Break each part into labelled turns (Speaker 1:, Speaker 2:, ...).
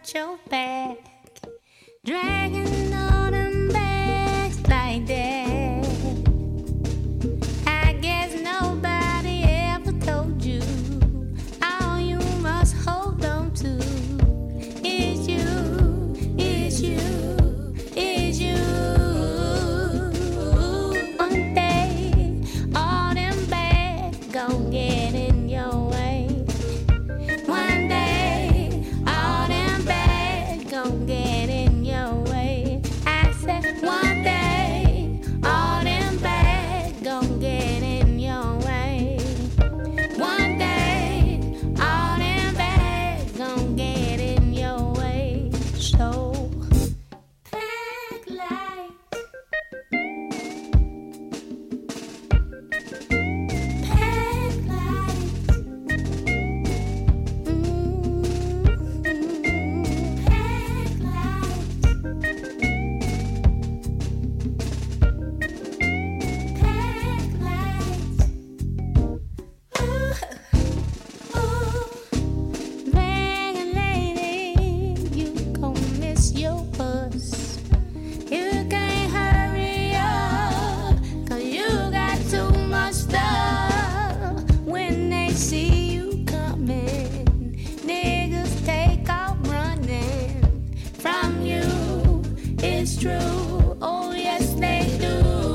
Speaker 1: got your back. Dragging all them bags like that. I guess nobody ever told you all you must hold on to is you, is you, is you. One day, all them bags gon' get in your way. One day, all them bags gon' get in your way. I said one day, all them bags gon' get in your way. One day, all them bags gon' get in your way. So pack light, pack light, pack light, pack light. Dragon lady, you gon' miss your bus. You can't hurry up, 'cause you got too much stuff. When they see you coming, niggas take off running from you. It's true, oh yes they do.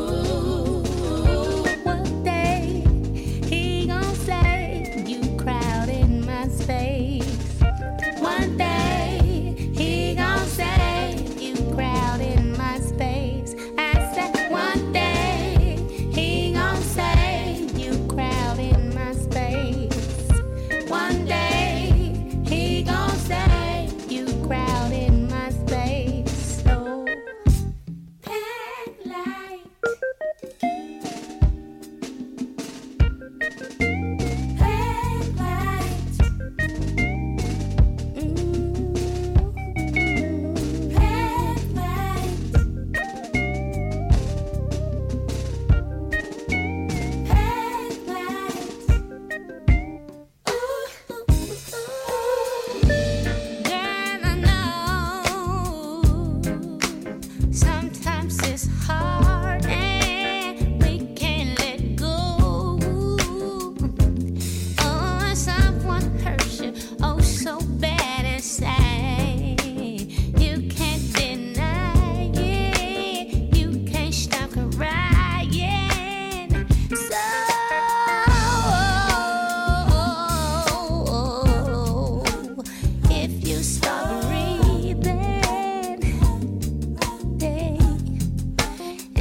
Speaker 1: One day he gon' say you crowding my space. One day he gon' say you crowding my space. I said one day he gon' say you crowding my space. One day he gon' say you crowding my space. So pack light, pack light, pack light, pack light. Girl, I know sometimes it's hard and we can't let go. Oh, when someone hurts you, oh so bad inside, you can't deny it. You can't stop crying. So if you start breathing,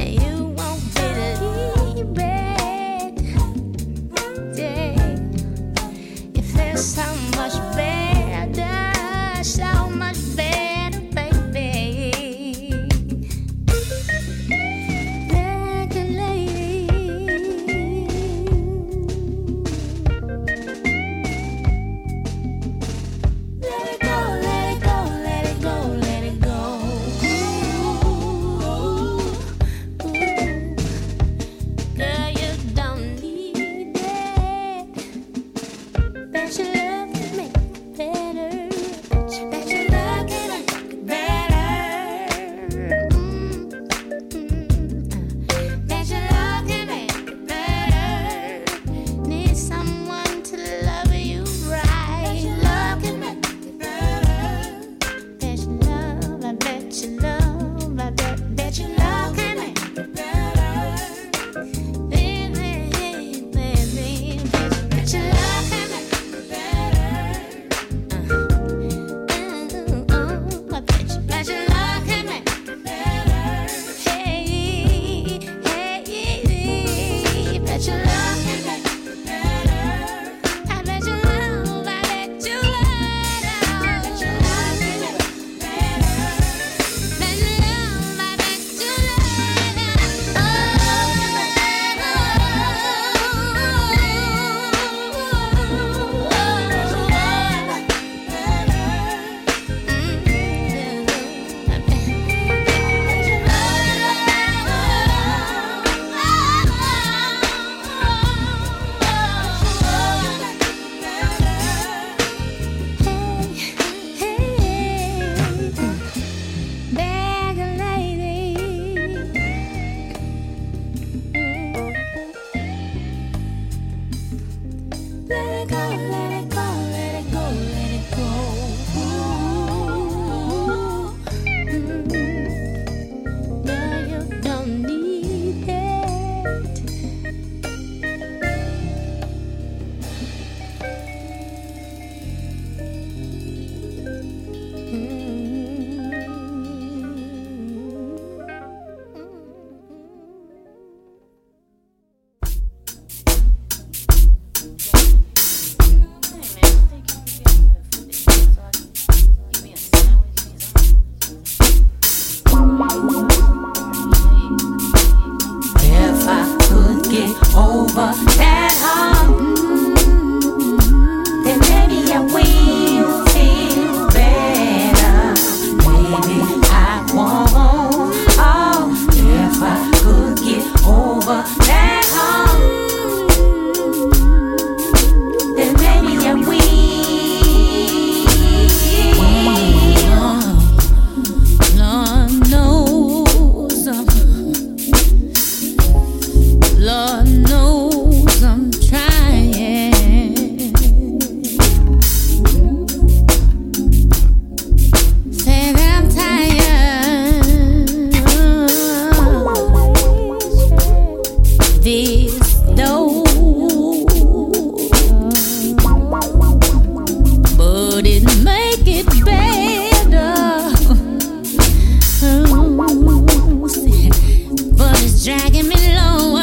Speaker 1: dragging me lower.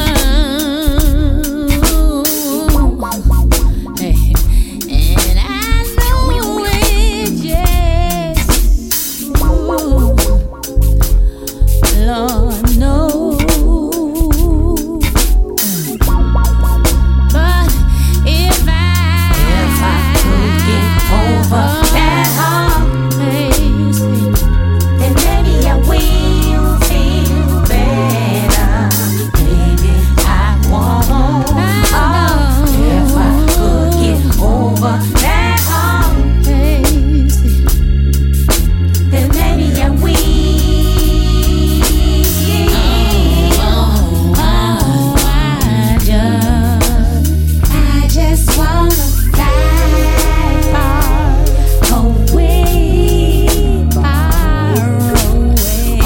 Speaker 1: Hey, and I know it, yes. Ooh, Lord knows. But if I could get over that hump, then maybe I will feel better. Maybe I won't. If I could get over that hump, then maybe I will. I just wanna fly far away, far away.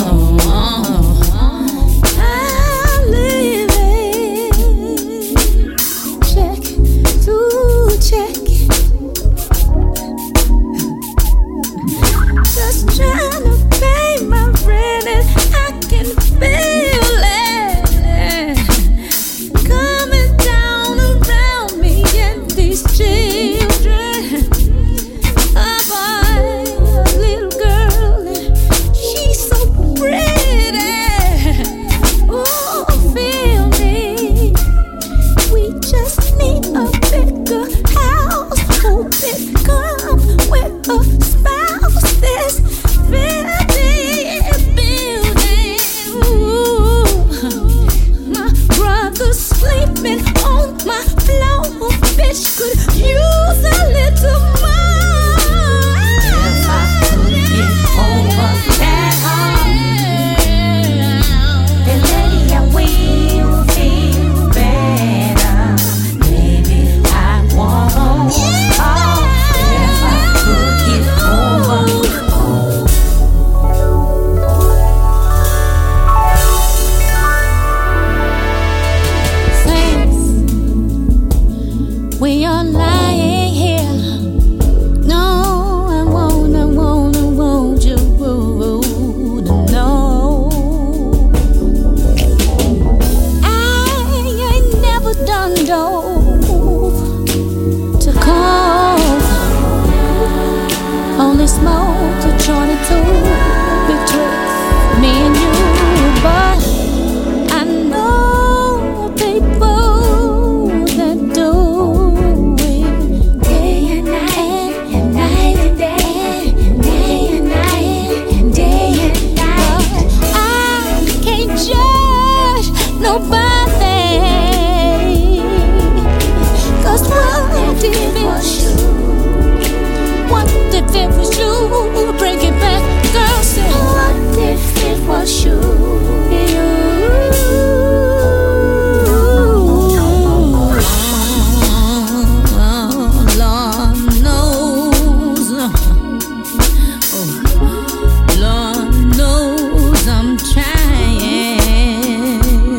Speaker 1: I'm living check to check, just trying to pay my rent, and I can feel it coming down around me and these children. A boy, a little girl, and she's so pretty. Oh, feel me. We just need a bigger house. Hope it come with a spouse. This building. Ooh. My brother's sleeping on my floor. Bitch could use a little more. If I could get over that hump, then maybe I will feel better. Maybe I won't. Oh, if I could get over. Saints, we are lying here. No, I want you to know. I ain't never done dope to cause only smoke to join it to betwixt me and you, but I know people that do it day and night and night and day and day and night and day and night. I can't judge nobody, 'cause what if it was you? What if it was you? Bring it back, girl, say what if it was you? Lord knows, Lord knows I'm trying.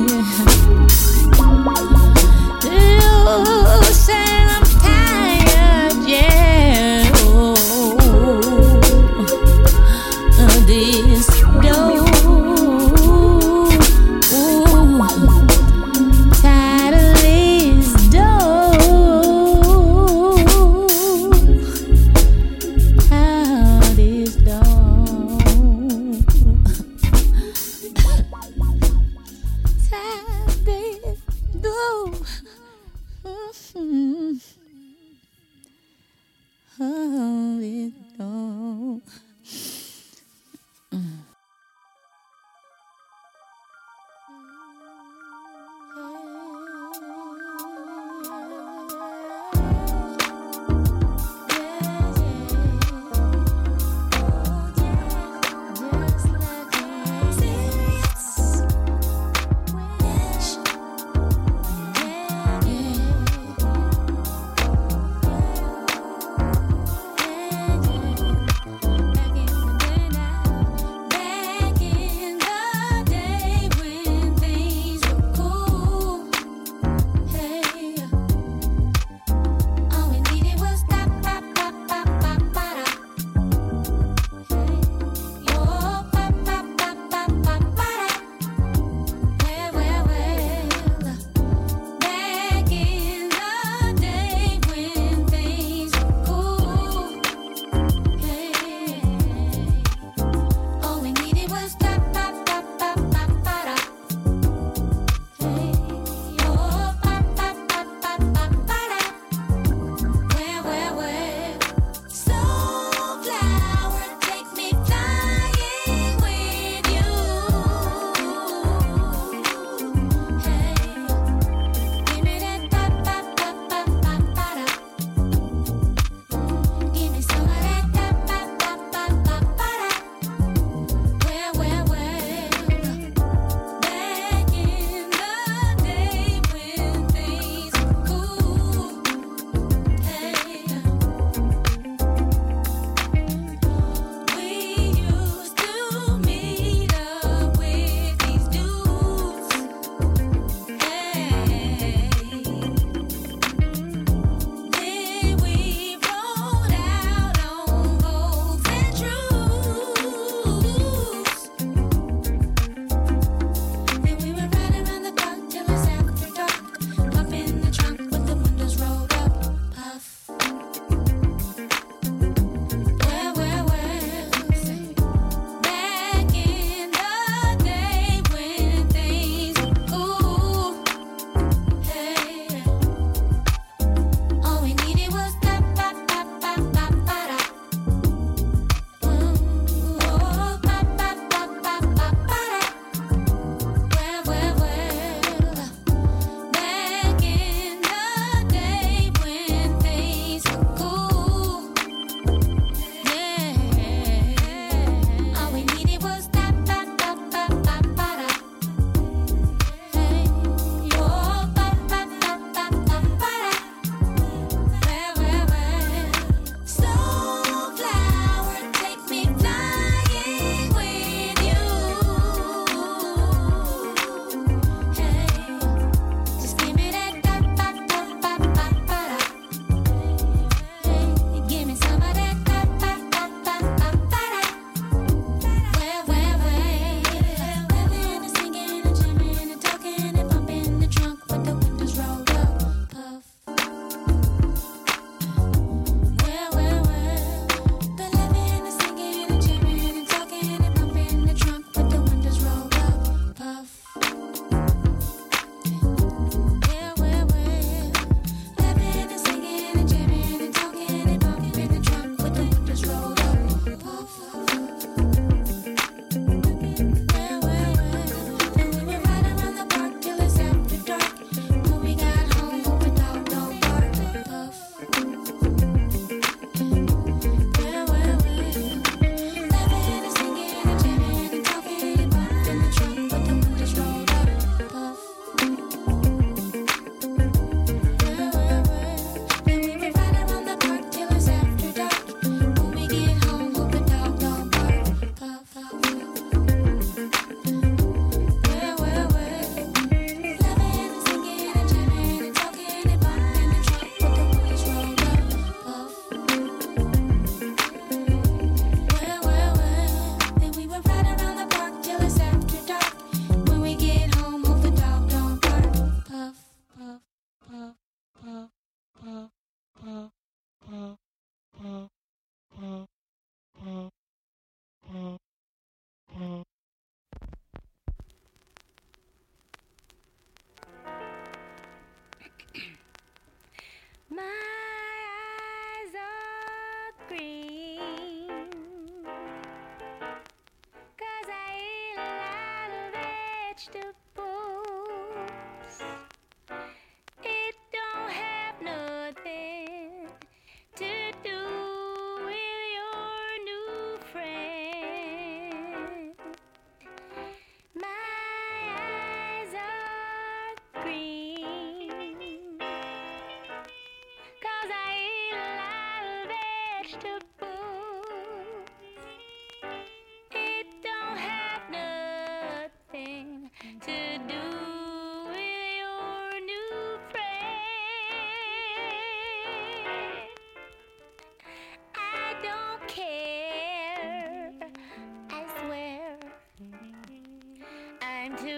Speaker 1: You said I'm tired, yeah. This door, tired of this door. This door, tired of this door. This door.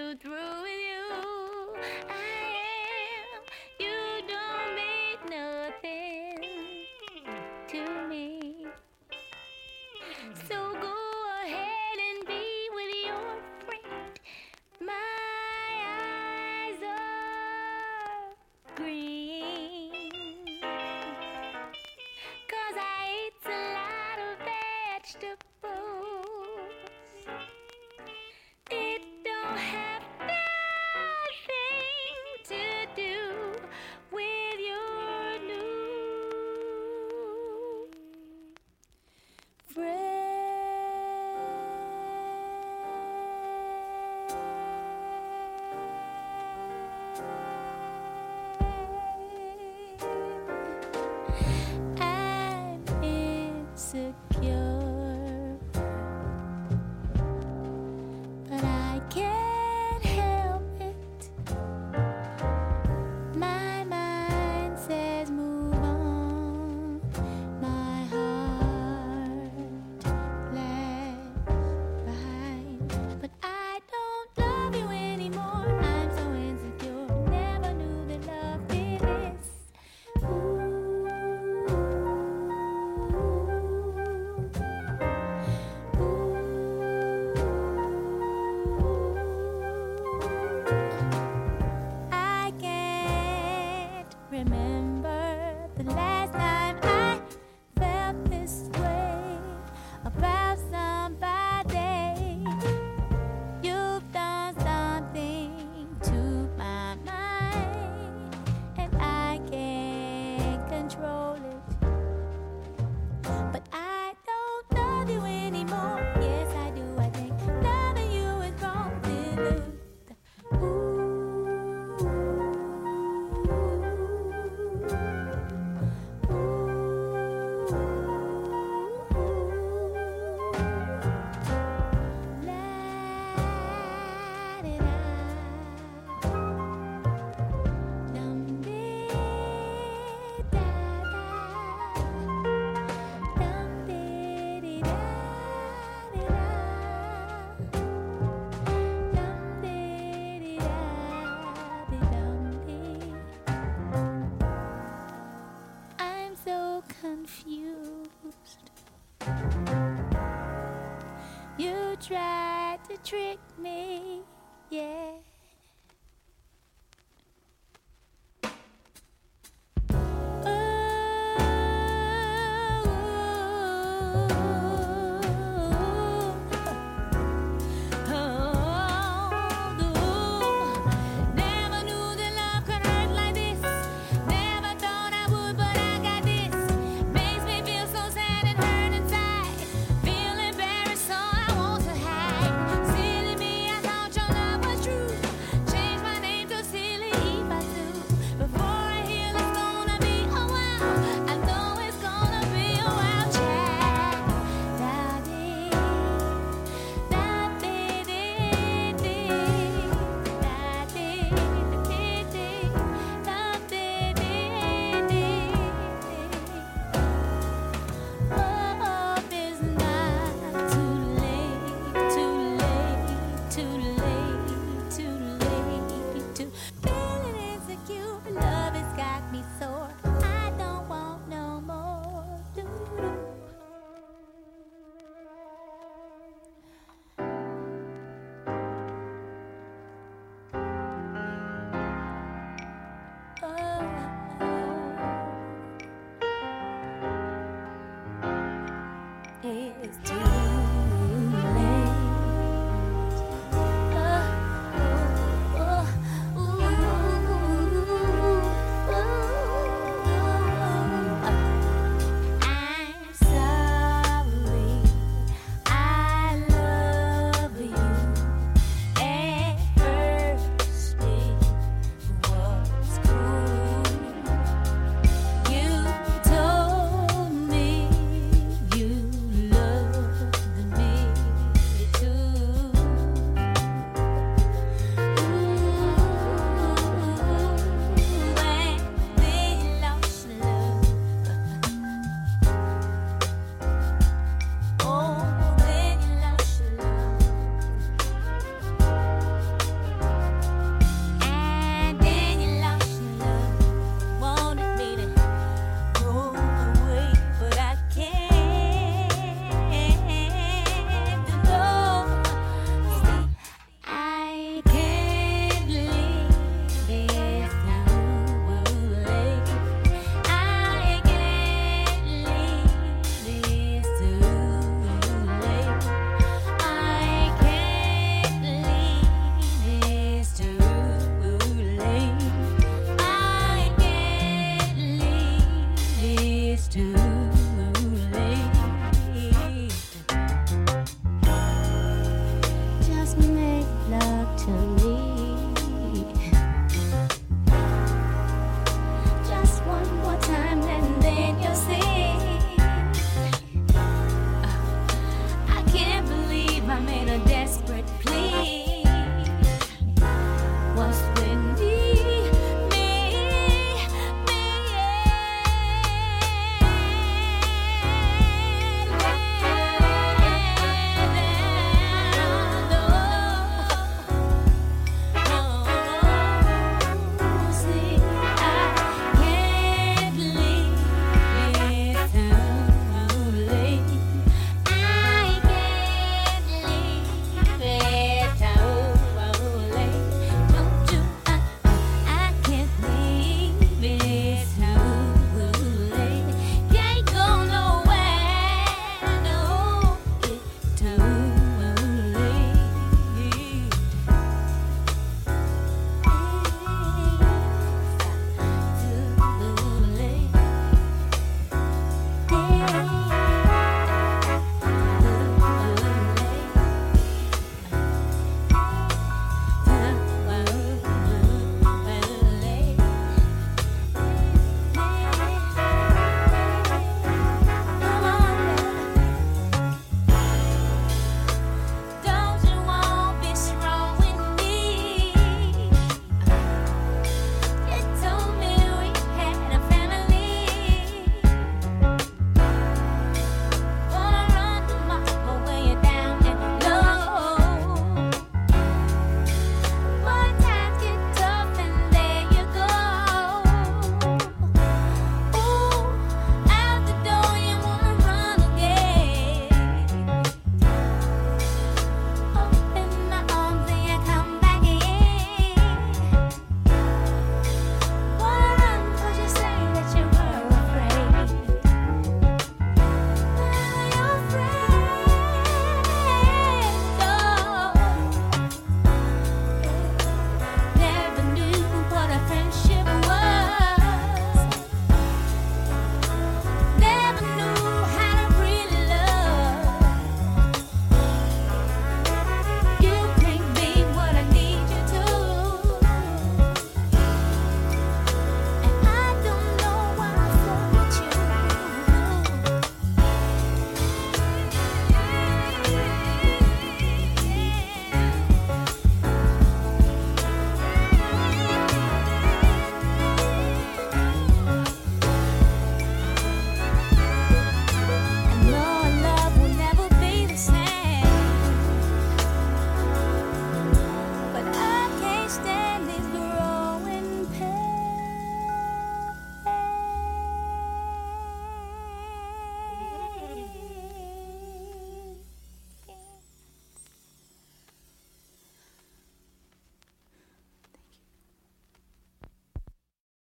Speaker 1: through with you. I am. You don't mean nothing to me. So go ahead and be with your friend. My eyes are green, 'cause I ate a lot of vegetables. It don't have nothing to do with your new friend. I'm insecure, but I can't help it. My mind says move on. My heart lags behind, but I don't love you anymore. I'm so insecure, never knew that love did this. I can't remember the last time I felt this way about somebody. You've done something to my mind, and I can't control it. But I don't love you anymore. Yes, I do. I think loving you is wrong. I'm so confused. You tried to trick me.